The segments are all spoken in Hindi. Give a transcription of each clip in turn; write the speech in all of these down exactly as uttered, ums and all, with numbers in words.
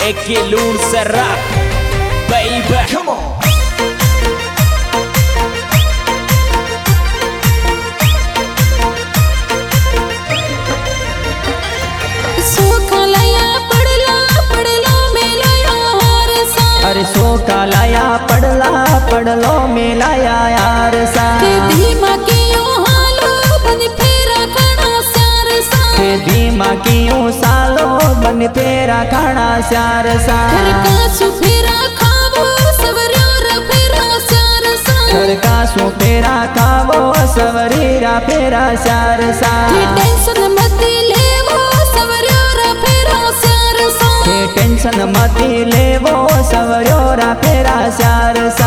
Eki Loon Serap, baby. Come on. अरे सो का लाया पड़ला पड़लो मिलाया यार सा धीमा क्यों हालो बन फेरा खाना स्यार सा धीमा क्यों सालो बन फेरा खाना स्यार सा घर का सुफेरा खावो सवरिया फेरा स्यार सा घर का सुफेरा खावो सवरीरा फेरा स्यार सा टेंशन मत लेवो सवरिया फेरा स्यार सा टेंशन मत लेवो सवरिया फेरा स्यार सा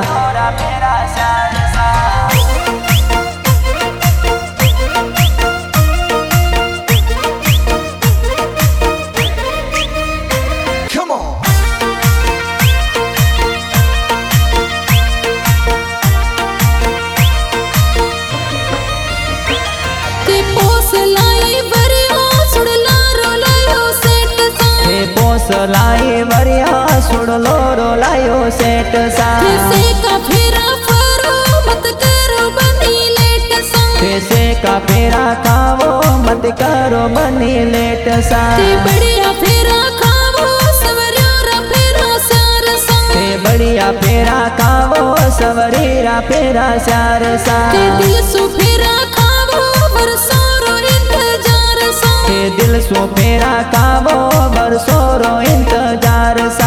लाई वरिया सुन लो रो लायो सेट सा से का फेरा फरो मत करो बनी लेट सा से का फेरा खावो मत करो बनी लेट सा बढ़िया फेरा खावो सवरिया फेरा स्यार सा बढ़िया फेरा खावो सवरीरा फेरा स्यार सा दिल सु फेरा खावो बरसोरो इंतजार सा दिल सु फेरा खावो बरसोरो इंतजार सा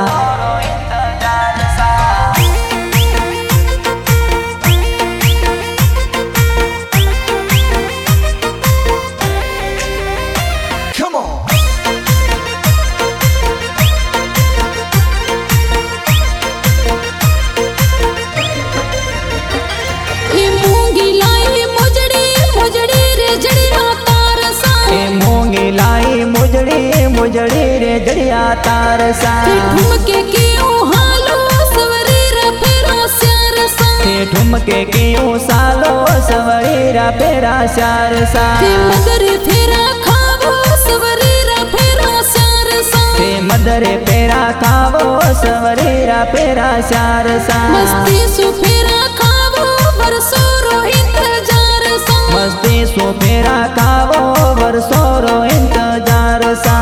मुजड़ी रे जड़िया तार सा ठुमके क्यों हालो सवरीरा फेरा स्यार सा ठुमके क्यों सालो सवरीरा फेरा स्यार सा मदर फेरा खावो सवरीरा फेरा स्यार सा मदर फेरा खावो सवरीरा फेरा स्यार सा मस्ती सु फेरा खावो बरसोरो इंतजार सा मस्ती सु फेरा खावो बरसोरो इंतजार सा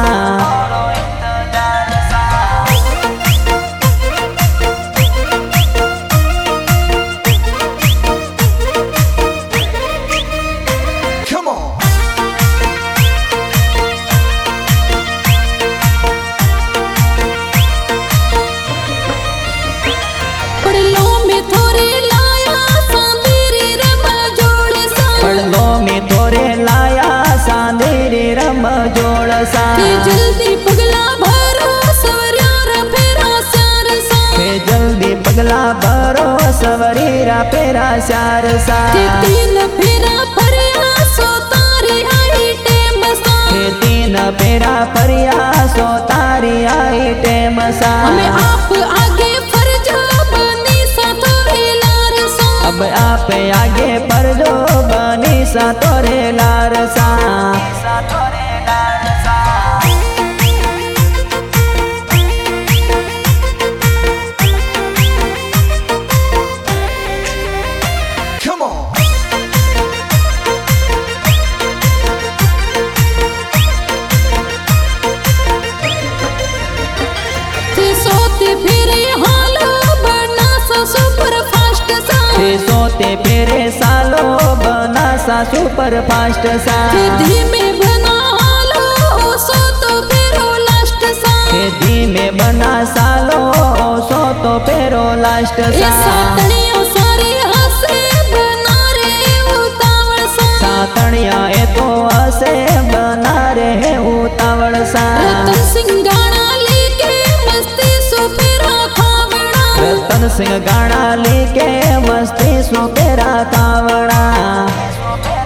जोड़ सा जल्दी पगला भरो सवरिया फेरा स्यार सा जल्दी पगला भरो सवरीरा फेरा स्यार सा तीन फेरा परिया सो तारी आई टेम सा तीन फेरा परिया सो तारी आई टेम सा हमें आप आगे फरजो बनी सा तोरे लार सा अब आप आगे फरजो बनी सा तोरे लार सा सोते फेरे सालो बना सा सुपर फास्ट सा धीमे बना हालो सो तो फेरो लास्ट सा धीमे बना सालो सो तो फेरो लास्ट सा सातनिया सारे हसे बना रे उतावल सा सातनिया ए तो हसे बना रे उतावल सा रतन सिंह गाना लेके मस्ती सो फेरा खावड़ा रतन सिंह गाना लेके मस्ती सो फेरा खावड़ा।